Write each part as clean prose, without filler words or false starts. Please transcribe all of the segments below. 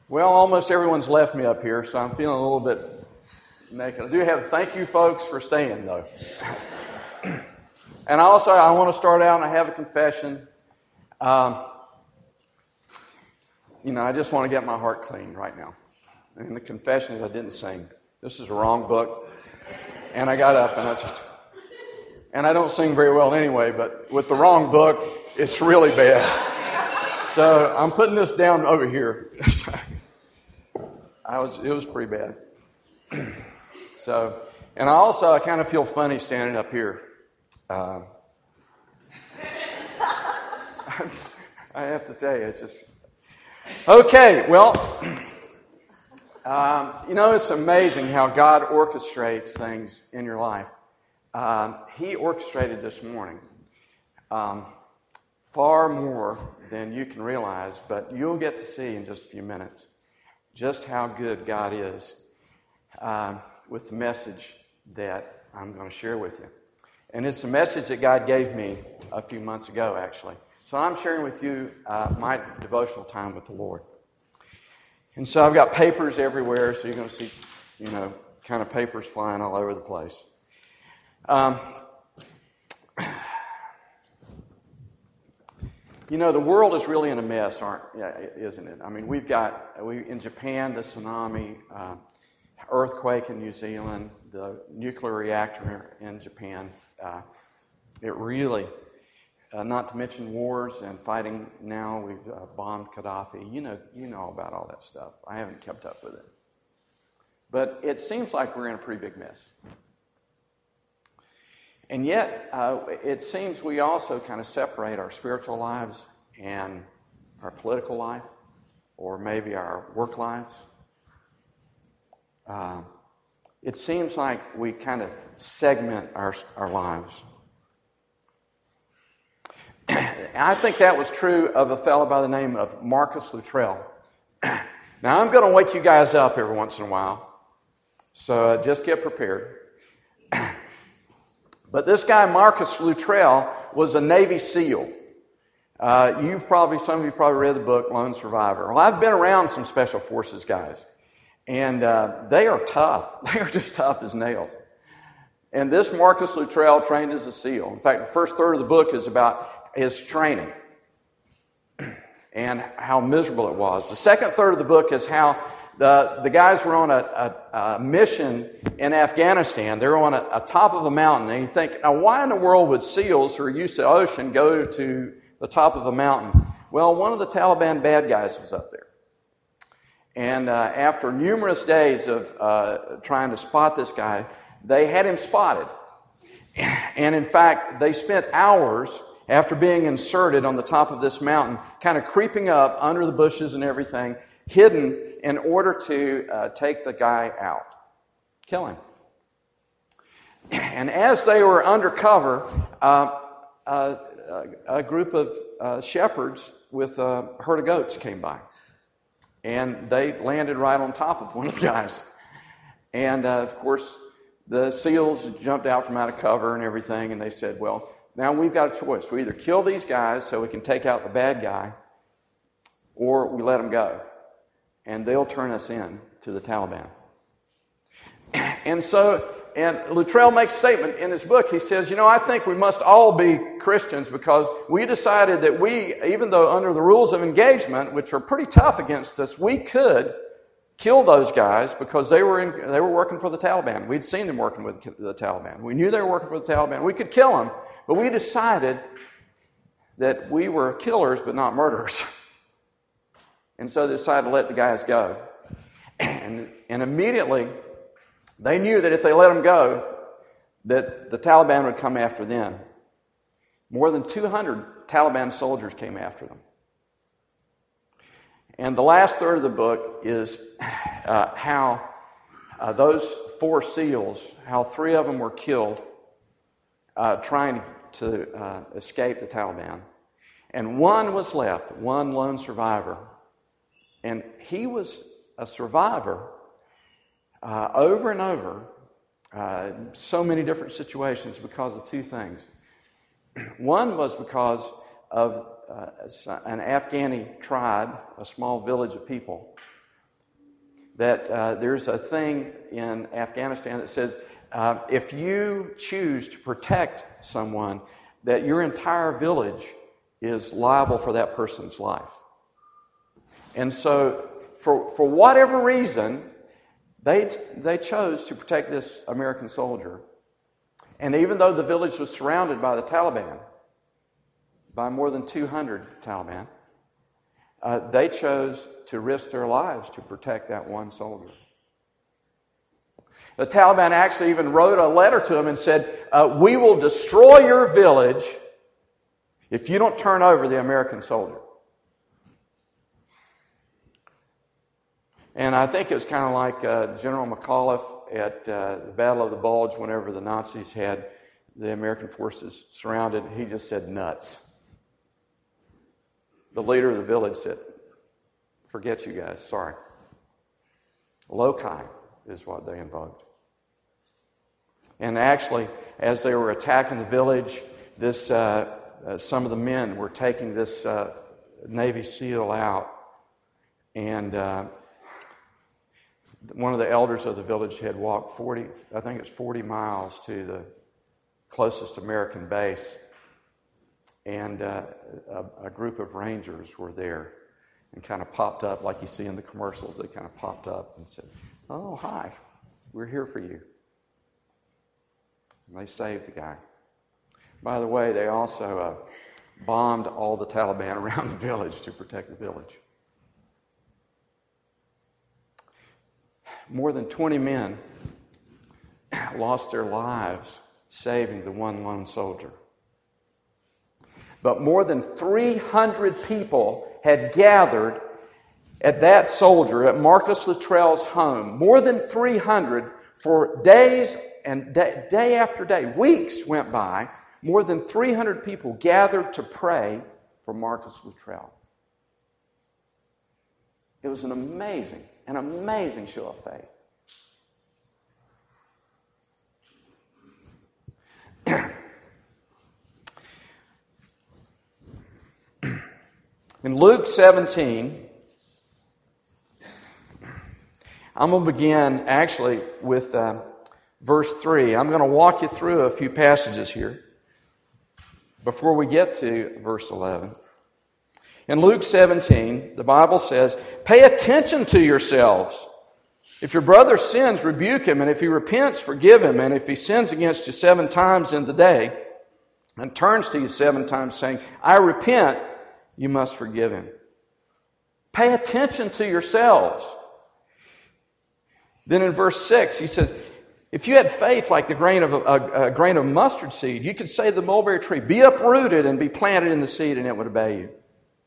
Well, almost everyone's left me up here, so I'm feeling a little bit naked. I do have thank you folks for staying, though. And also, I want to start out and I have a confession. I just want to get my heart clean right now. And the confession is I didn't sing. This is a wrong book. And I got up and I don't sing very well anyway, but with the wrong book, it's really bad. So I'm putting this down over here. It was pretty bad. So, and I kind of feel funny standing up here. I have to tell you, it's just okay. Well, it's amazing how God orchestrates things in your life. He orchestrated this morning far more than you can realize, but you'll get to see in just a few minutes just how good God is with the message that I'm going to share with you. And it's a message that God gave me a few months ago, actually. So I'm sharing with you my devotional time with the Lord. And so I've got papers everywhere, so you're going to see, kind of papers flying all over the place. The world is really in a mess, isn't it? I mean, in Japan, the tsunami, earthquake in New Zealand, the nuclear reactor in Japan. It really, not to mention wars and fighting now. We've bombed Gaddafi. You know about all that stuff. I haven't kept up with it. But it seems like we're in a pretty big mess. And yet, it seems we also kind of separate our spiritual lives and our political life, or maybe our work lives. It seems like we kind of segment our lives. I think that was true of a fellow by the name of Marcus Luttrell. Now, I'm going to wake you guys up every once in a while, so just get prepared. But this guy, Marcus Luttrell, was a Navy SEAL. Some of you probably read the book Lone Survivor. Well, I've been around some Special Forces guys, and they are tough. They are just tough as nails. And this Marcus Luttrell trained as a SEAL. In fact, the first third of the book is about his training and how miserable it was. The second third of the book is how the guys were on a mission in Afghanistan. They're on a top of a mountain. And you think, now why in the world would SEALs who are used to the ocean go to the top of a mountain? Well, one of the Taliban bad guys was up there. And after numerous days of trying to spot this guy, they had him spotted. And in fact, they spent hours after being inserted on the top of this mountain, kind of creeping up under the bushes and everything, hidden in order to take the guy out, kill him. And as they were undercover, a group of shepherds with a herd of goats came by. And they landed right on top of one of the guys. And, of course, the SEALs jumped out from out of cover and everything, and they said, well, now we've got a choice. We either kill these guys so we can take out the bad guy, or we let them go. And they'll turn us in to the Taliban. And Luttrell makes a statement in his book. He says, I think we must all be Christians because we decided that even though under the rules of engagement, which are pretty tough against us, we could kill those guys because they were working for the Taliban. We'd seen them working with the Taliban. We knew they were working for the Taliban. We could kill them, but we decided that we were killers but not murderers. And so they decided to let the guys go. And immediately, they knew that if they let them go, that the Taliban would come after them. More than 200 Taliban soldiers came after them. And the last third of the book is how those 4 SEALs, how 3 of them were killed trying to escape the Taliban. And one was left, one lone survivor. And he was a survivor over and over, so many different situations because of 2 things. One was because of an Afghani tribe, a small village of people, that there's a thing in Afghanistan that says if you choose to protect someone, that your entire village is liable for that person's life. And so, for whatever reason, they chose to protect this American soldier. And even though the village was surrounded by the Taliban, by more than 200 Taliban, they chose to risk their lives to protect that one soldier. The Taliban actually even wrote a letter to him and said, we will destroy your village if you don't turn over the American soldier. And I think it was kind of like General McAuliffe at the Battle of the Bulge whenever the Nazis had the American forces surrounded. He just said, nuts. The leader of the village said, forget you guys, sorry. Loci is what they invoked. And actually, as they were attacking the village, some of the men were taking this Navy SEAL out. And one of the elders of the village had walked 40 miles to the closest American base. And a group of Rangers were there and kind of popped up like you see in the commercials. They kind of popped up and said, oh, hi, we're here for you. And they saved the guy. By the way, they also bombed all the Taliban around the village to protect the village. More than 20 men lost their lives saving the one lone soldier. But more than 300 people had gathered at that soldier, at Marcus Luttrell's home. More than 300 for days and day after day. Weeks went by. More than 300 people gathered to pray for Marcus Luttrell. It was an amazing show of faith. In Luke 17, I'm going to begin actually with verse 3. I'm going to walk you through a few passages here before we get to verse 11. In Luke 17, the Bible says, pay attention to yourselves. If your brother sins, rebuke him, and if he repents, forgive him. And if he sins against you 7 times in the day and turns to you 7 times saying, I repent, you must forgive him. Pay attention to yourselves. Then in verse 6, he says, if you had faith like the grain of a grain of mustard seed, you could say to the mulberry tree, be uprooted and be planted in the sea, and it would obey you.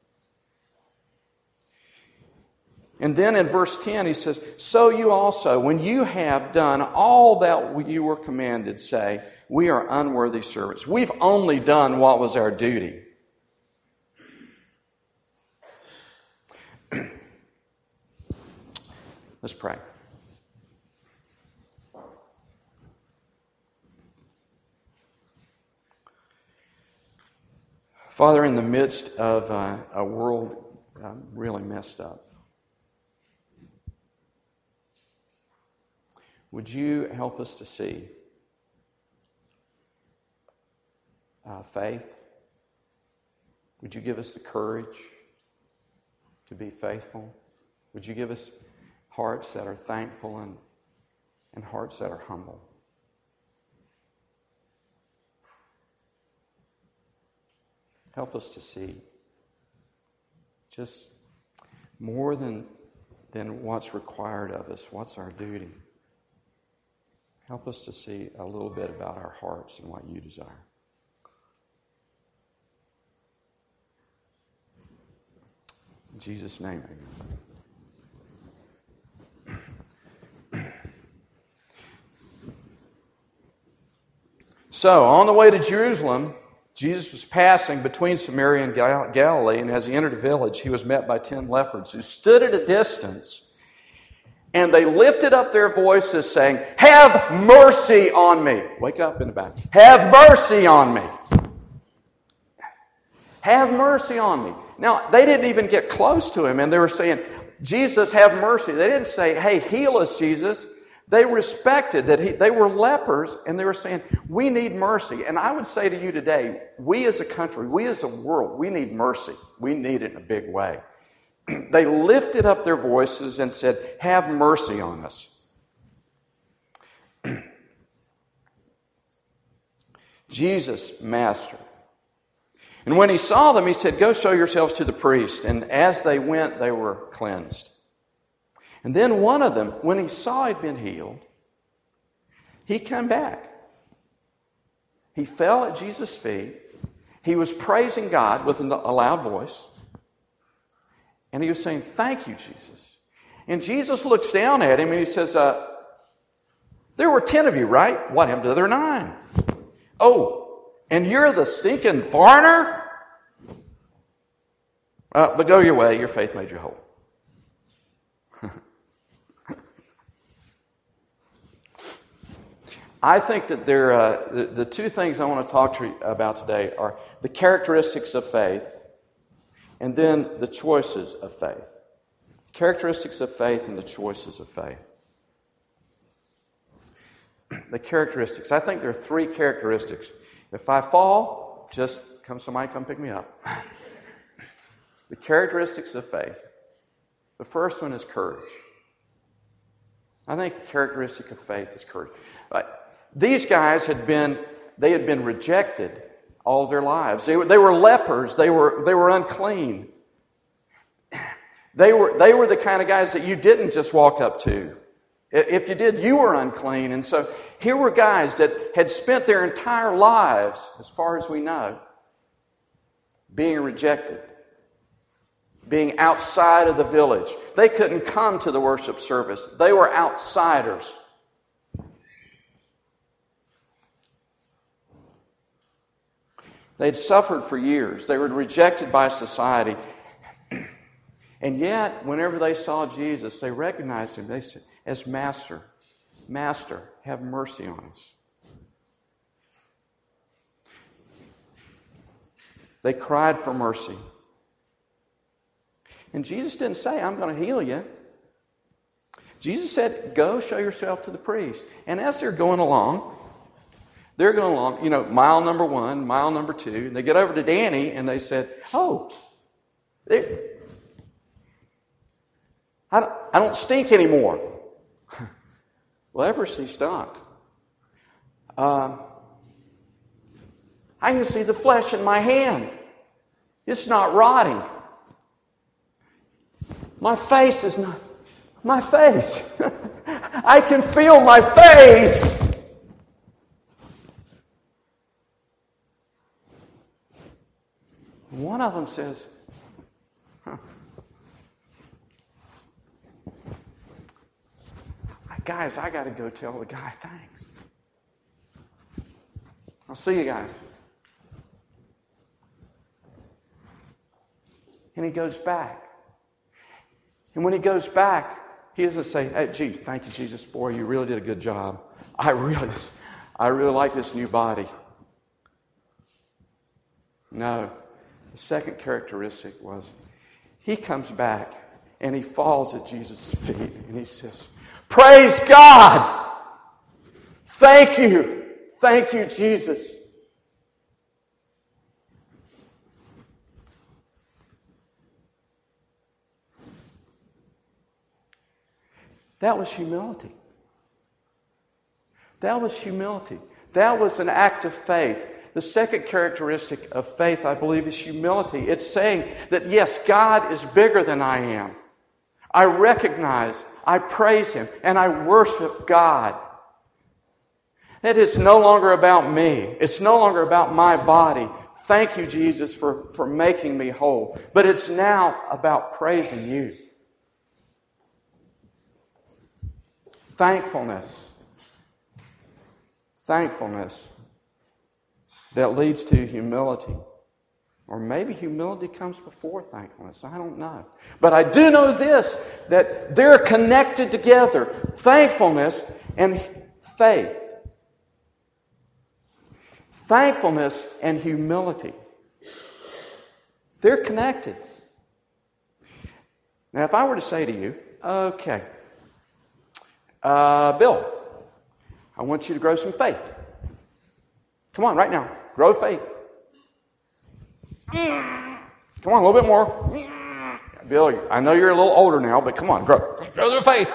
And then in verse 10, he says, so you also, when you have done all that you were commanded, say, we are unworthy servants. We've only done what was our duty. Let's pray. Father, in the midst of a world really messed up, would you help us to see faith? Would you give us the courage to be faithful? Would you give us hearts that are thankful and hearts that are humble? Help us to see just more than what's required of us, what's our duty. Help us to see a little bit about our hearts and what you desire. In Jesus' name, amen. So, on the way to Jerusalem, Jesus was passing between Samaria and Galilee, and as he entered the village, he was met by 10 lepers who stood at a distance, and they lifted up their voices saying, have mercy on me. Wake up in the back. Have mercy on me. Have mercy on me. Now, they didn't even get close to him, and they were saying, Jesus, have mercy. They didn't say, hey, heal us, Jesus. They respected that they were lepers, and they were saying, we need mercy. And I would say to you today, we as a country, we as a world, we need mercy. We need it in a big way. They lifted up their voices and said, have mercy on us. Jesus, Master. And when he saw them, he said, go show yourselves to the priest. And as they went, they were cleansed. And then one of them, when he saw he'd been healed, he came back. He fell at Jesus' feet. He was praising God with a loud voice. And he was saying, thank you, Jesus. And Jesus looks down at him and he says, there were 10 of you, right? What happened to the other 9? Oh, and you're the stinking foreigner? But go your way. Your faith made you whole. I think that the two things I want to talk to you about today are the characteristics of faith and then the choices of faith. Characteristics of faith and the choices of faith. The characteristics. I think there are 3 characteristics. If I fall, just somebody come pick me up. The characteristics of faith. The first one is courage. I think a characteristic of faith is courage. These guys had been rejected all their lives. They were lepers. They were unclean. They were the kind of guys that you didn't just walk up to. If you did, you were unclean. And so here were guys that had spent their entire lives, as far as we know, being rejected, being outside of the village. They couldn't come to the worship service. They were outsiders. They'd suffered for years. They were rejected by society. And yet, whenever they saw Jesus, they recognized him. They said, as Master, Master, have mercy on us. They cried for mercy. And Jesus didn't say, I'm going to heal you. Jesus said, go show yourself to the priest. And as they're going along, mile number 1, mile number 2. And they get over to Danny and they said, I don't stink anymore. Leprosy stunk. I can see the flesh in my hand. It's not rotting. My face is not my face. I can feel my face. One of them says, guys, I got to go tell the guy thanks. I'll see you guys. And he goes back. And when he goes back, he doesn't say, hey, gee, thank you, Jesus. Boy, you really did a good job. I really like this new body. No. The second characteristic was he comes back and he falls at Jesus' feet and he says, praise God! Thank you! Thank you, Jesus! That was humility. That was humility. That was an act of faith. The second characteristic of faith, I believe, is humility. It's saying that, yes, God is bigger than I am. I recognize, I praise Him, and I worship God. It is no longer about me. It's no longer about my body. Thank you, Jesus, for making me whole. But it's now about praising you. Thankfulness. Thankfulness that leads to humility. Or maybe humility comes before thankfulness. I don't know. But I do know this, that they're connected together. Thankfulness and faith. Thankfulness and humility. They're connected. Now, if I were to say to you, okay, Bill, I want you to grow some faith. Come on, right now. Grow faith. Come on, a little bit more. Bill, I know you're a little older now, but come on, grow the faith.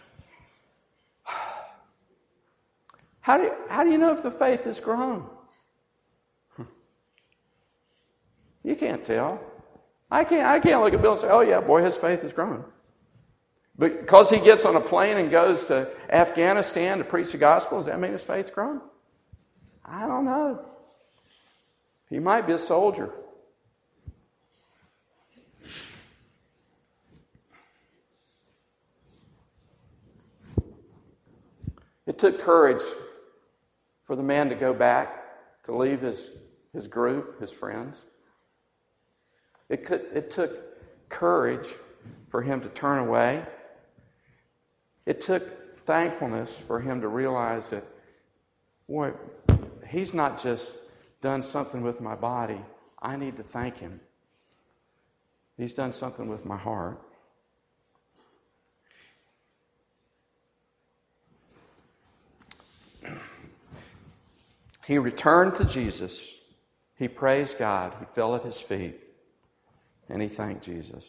How do you know if the faith has grown? You can't tell. I can't look at Bill and say, oh yeah, boy, his faith has grown. Because he gets on a plane and goes to Afghanistan to preach the gospel, does that mean his faith's grown? I don't know. He might be a soldier. It took courage for the man to go back, to leave his group, his friends. It took courage for him to turn away. It took thankfulness for him to realize that, boy, he's not just done something with my body. I need to thank him. He's done something with my heart. He returned to Jesus. He praised God. He fell at his feet. And he thanked Jesus.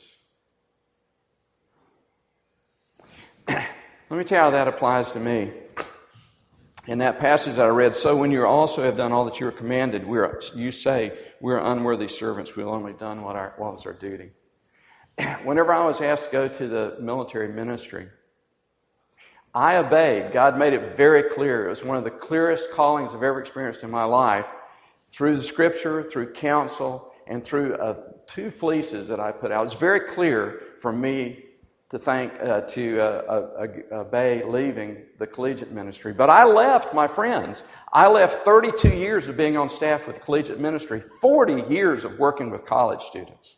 Let me tell you how that applies to me. In that passage that I read, so when you also have done all that you were commanded, you say, we are unworthy servants. We've only done what was our duty. Whenever I was asked to go to the military ministry, I obeyed. God made it very clear. It was one of the clearest callings I've ever experienced in my life. Through the Scripture, through counsel, and through 2 fleeces that I put out. It was very clear for me to obey leaving the collegiate ministry. But I left, my friends. I left 32 years of being on staff with collegiate ministry, 40 years of working with college students,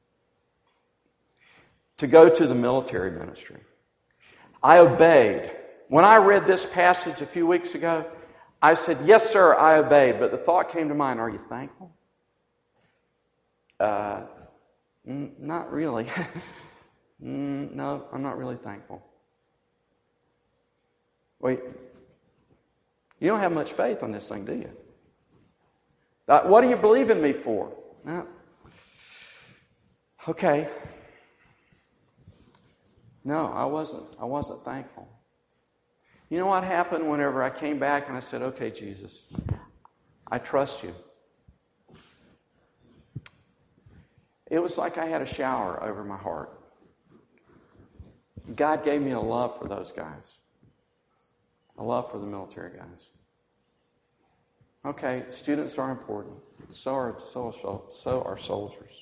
to go to the military ministry. I obeyed. When I read this passage a few weeks ago, I said, yes, sir, I obeyed. But the thought came to mind, are you thankful? Not really. No, I'm not really thankful. Wait, you don't have much faith on this thing, do you? What do you believe in me for? Okay. No, I wasn't thankful. You know what happened whenever I came back and I said, okay, Jesus, I trust you. It was like I had a shower over my heart. God gave me a love for those guys. A love for the military guys. Okay, students are important. So are soldiers.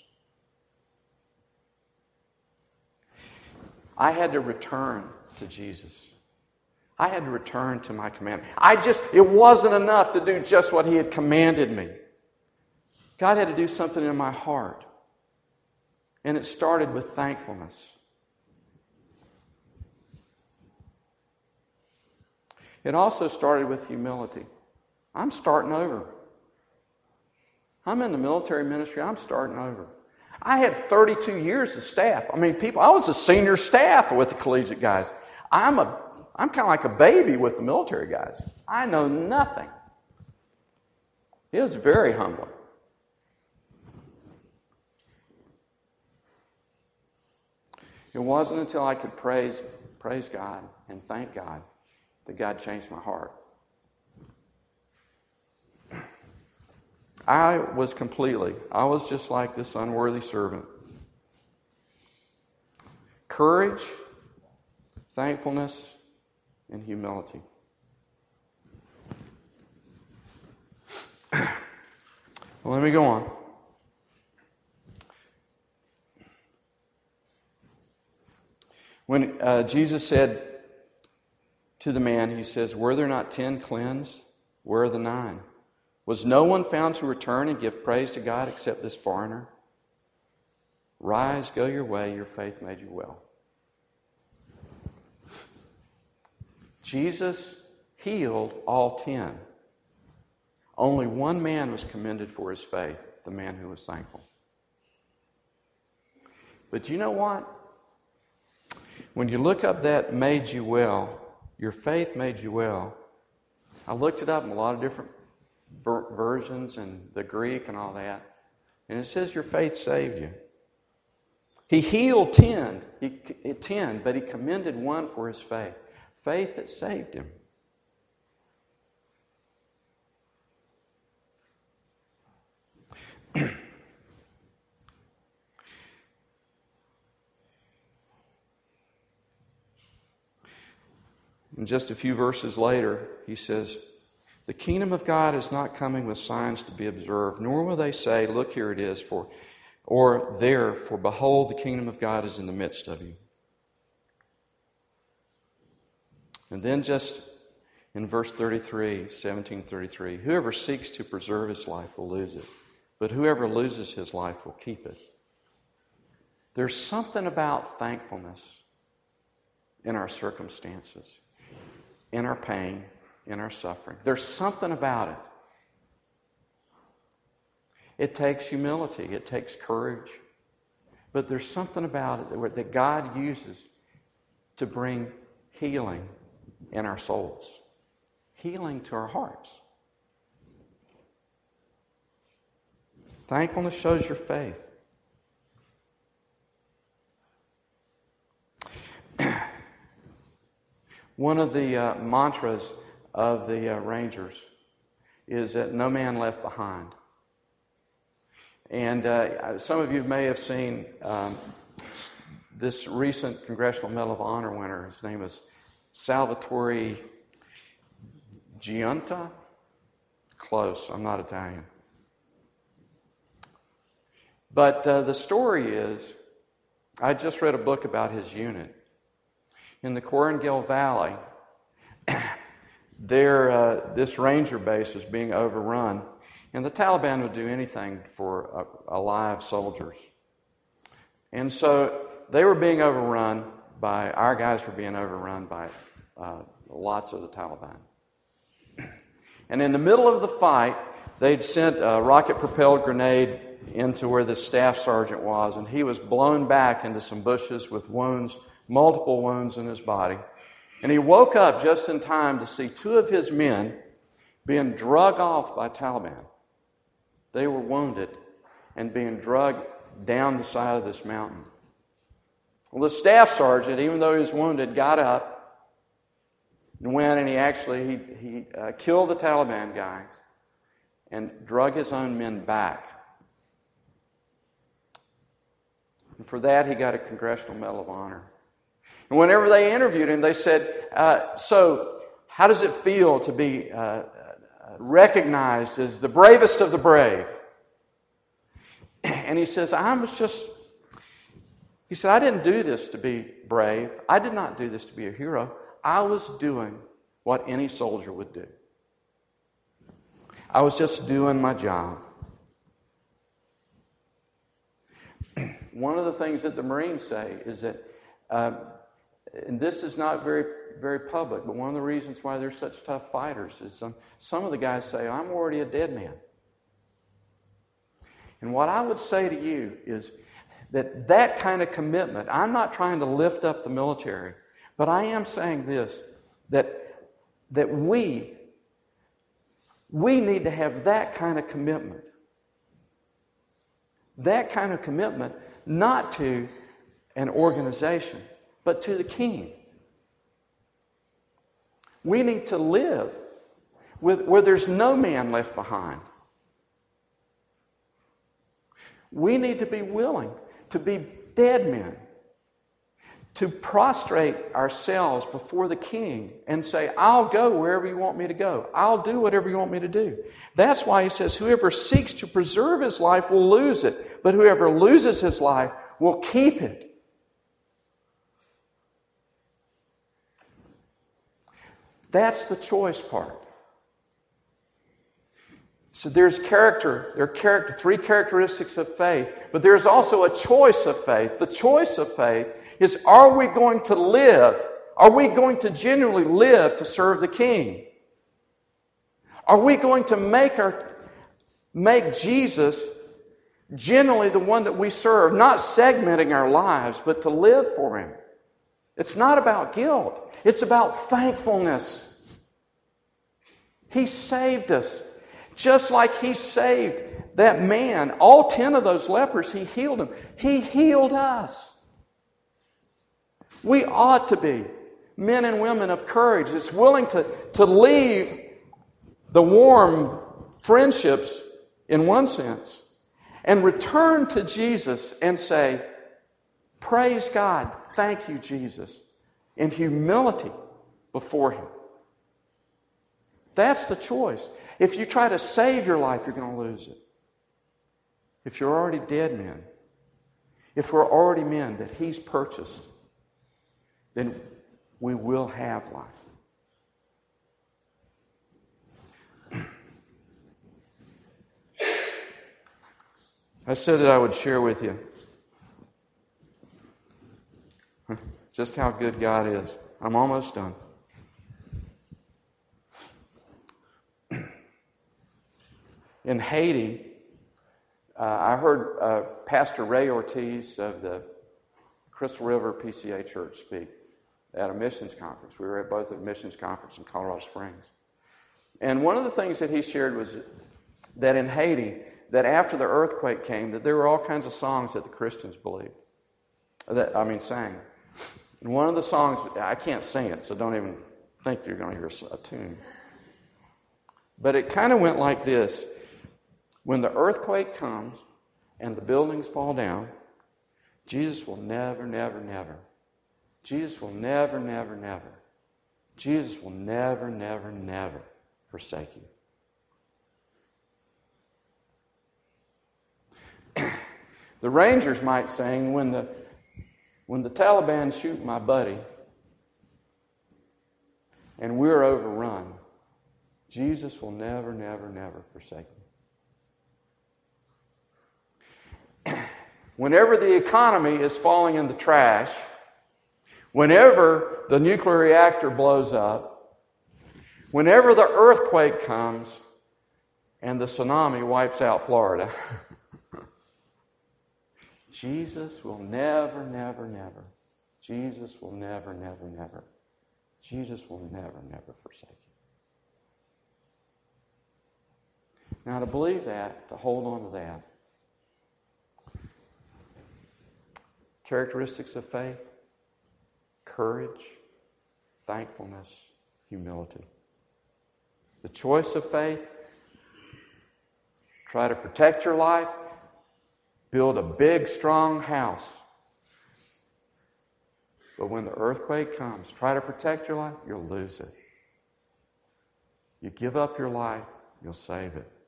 I had to return to Jesus. I had to return to my command. It wasn't enough to do just what He had commanded me. God had to do something in my heart. And it started with thankfulness. It also started with humility. I'm starting over. I'm in the military ministry. I'm starting over. I had 32 years of staff. I was a senior staff with the collegiate guys. I'm kind of like a baby with the military guys. I know nothing. It was very humbling. It wasn't until I could praise God and thank God that God changed my heart. I was just like this unworthy servant. Courage, thankfulness, and humility. Well, let me go on. When Jesus said to the man, He says, were there not 10 cleansed? Where are the 9? Was no one found to return and give praise to God except this foreigner? Rise, go your way, your faith made you well. Jesus healed all 10. Only one man was commended for his faith, the man who was thankful. But you know what? When you look up that made you well, your faith made you well, I looked it up in a lot of different versions and the Greek and all that, and it says your faith saved you. He healed 10, but he commended one for his faith. Faith that saved him. And just a few verses later, he says, the kingdom of God is not coming with signs to be observed, nor will they say, look, here it is, or there, for behold, the kingdom of God is in the midst of you. And then just in verse 33, 17:33, whoever seeks to preserve his life will lose it, but whoever loses his life will keep it. There's something about thankfulness in our circumstances, in our pain, in our suffering. There's something about it. It takes humility. It takes courage. But there's something about it that God uses to bring healing in our souls. Healing to our hearts. Thankfulness shows your faith. One of the mantras of the Rangers is that no man left behind. And some of you may have seen this recent Congressional Medal of Honor winner. His name is Salvatore Giunta. Close. I'm not Italian. But the story is, I just read a book about his unit. In the Korengal Valley, this ranger base was being overrun, and the Taliban would do anything for alive soldiers. And so they were being overrun by, our guys were being overrun by lots of the Taliban. And in the middle of the fight, they'd sent a rocket-propelled grenade into where the staff sergeant was, and he was blown back into some bushes with wounds, multiple wounds in his body. And he woke up just in time to see two of his men being dragged off by Taliban. They were wounded and being dragged down the side of this mountain. Well, the staff sergeant, even though he was wounded, got up and went, and he killed the Taliban guys and dragged his own men back. And for that, he got a Congressional Medal of Honor. And whenever they interviewed him, they said, so how does it feel to be recognized as the bravest of the brave? And he says, I didn't do this to be brave. I did not do this to be a hero. I was doing what any soldier would do. I was just doing my job. One of the things that the Marines say is that, and this is not very, very public, but one of the reasons why they're such tough fighters is some of the guys say, I'm already a dead man. And what I would say to you is that kind of commitment, I'm not trying to lift up the military, but I am saying this, that we need to have that kind of commitment. That kind of commitment, not to an organization, but to the King. We need to live where there's no man left behind. We need to be willing to be dead men, to prostrate ourselves before the King and say, I'll go wherever you want me to go. I'll do whatever you want me to do. That's why he says, whoever seeks to preserve his life will lose it, but whoever loses his life will keep it. That's the choice part. So there's character. There are three characteristics of faith, but there's also a choice of faith. The choice of faith is, are we going to live? Are we going to genuinely live to serve the King? Are we going to make Jesus genuinely the one that we serve, not segmenting our lives, but to live for Him? It's not about guilt. It's about thankfulness. He saved us. Just like He saved that man, all 10 of those lepers, He healed them. He healed us. We ought to be men and women of courage that's willing to leave the warm friendships in one sense and return to Jesus and say, praise God, thank you, Jesus, in humility before Him. That's the choice. If you try to save your life, you're going to lose it. If you're already dead men, if we're already men that He's purchased, then we will have life. I said that I would share with you just how good God is. I'm almost done. In Haiti, I heard Pastor Ray Ortiz of the Crystal River PCA Church speak at a missions conference. We were at both a missions conference in Colorado Springs. And one of the things that he shared was that in Haiti, that after the earthquake came, that there were all kinds of songs that the Christians believed. Sang. And one of the songs, I can't sing it, so don't even think you're going to hear a tune. But it kind of went like this. When the earthquake comes and the buildings fall down, Jesus will never, never, never. Jesus will never, never, never. Jesus will never, never, never forsake you. The Rangers might sing, when the Taliban shoot my buddy and we're overrun, Jesus will never, never, never forsake me. Whenever the economy is falling in the trash, whenever the nuclear reactor blows up, whenever the earthquake comes and the tsunami wipes out Florida, Jesus will never, never, never. Jesus will never, never, never. Jesus will never, never forsake you. Now, to believe that, to hold on to that, characteristics of faith: courage, thankfulness, humility. The choice of faith: try to protect your life, build a big, strong house. But when the earthquake comes, try to protect your life, you'll lose it. You give up your life, you'll save it.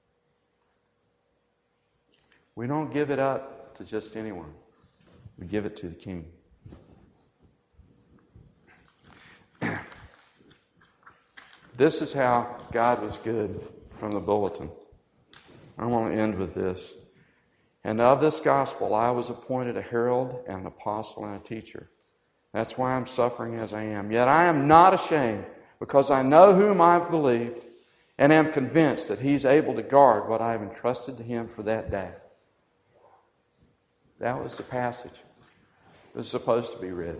We don't give it up to just anyone. We give it to the King. This is how God was good from the bulletin. I want to end with this. And of this gospel I was appointed a herald and an apostle and a teacher. That's why I'm suffering as I am. Yet I am not ashamed, because I know whom I've believed and am convinced that He's able to guard what I have entrusted to Him for that day. That was the passage. It was supposed to be read.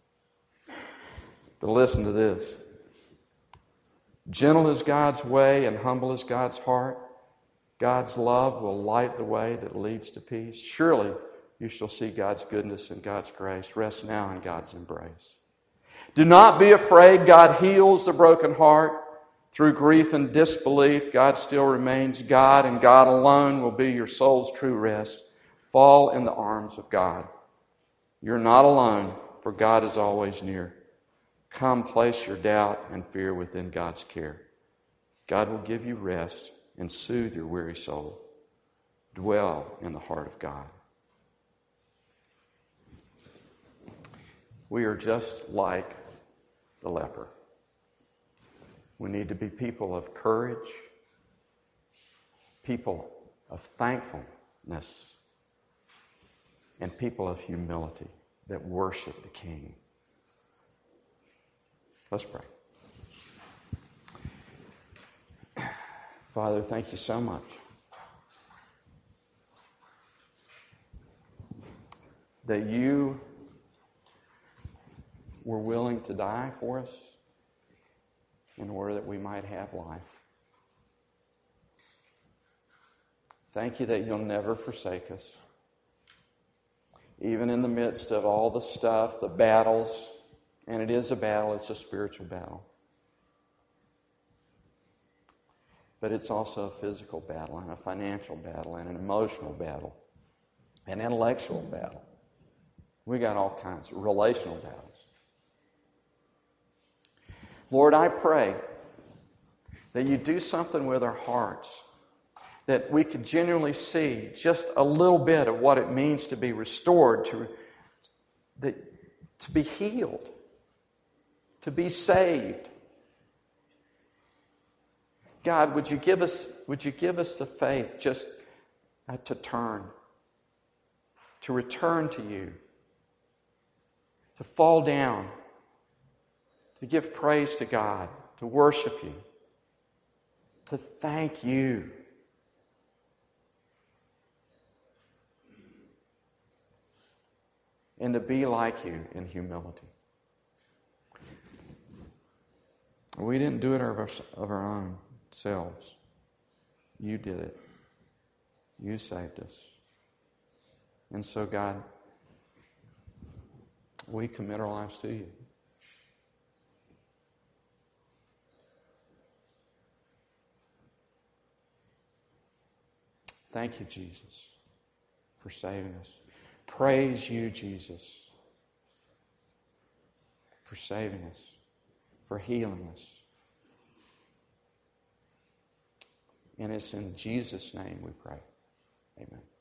But listen to this. Gentle is God's way and humble is God's heart. God's love will light the way that leads to peace. Surely you shall see God's goodness and God's grace. Rest now in God's embrace. Do not be afraid. God heals the broken heart. Through grief and disbelief, God still remains God, and God alone will be your soul's true rest. Fall in the arms of God. You're not alone, for God is always near. Come, place your doubt and fear within God's care. God will give you rest and soothe your weary soul. Dwell in the heart of God. We are just like the leper. We need to be people of courage, people of thankfulness, and people of humility that worship the King. Let's pray. Father, thank you so much that you were willing to die for us in order that we might have life. Thank you that you'll never forsake us. Even in the midst of all the stuff, the battles, and it is a battle, it's a spiritual battle. But it's also a physical battle and a financial battle and an emotional battle, an intellectual battle. We got all kinds of relational battles. Lord, I pray that you do something with our hearts, that we could genuinely see just a little bit of what it means to be restored, to be healed, to be saved. God, would you give us the faith just to turn, to return to you, to fall down, to give praise to God, to worship you, to thank you. And to be like you in humility. We didn't do it of our own selves. You did it. You saved us. And so, God, we commit our lives to you. Thank you, Jesus, for saving us. Praise you, Jesus, for saving us, for healing us. And it's in Jesus' name we pray. Amen.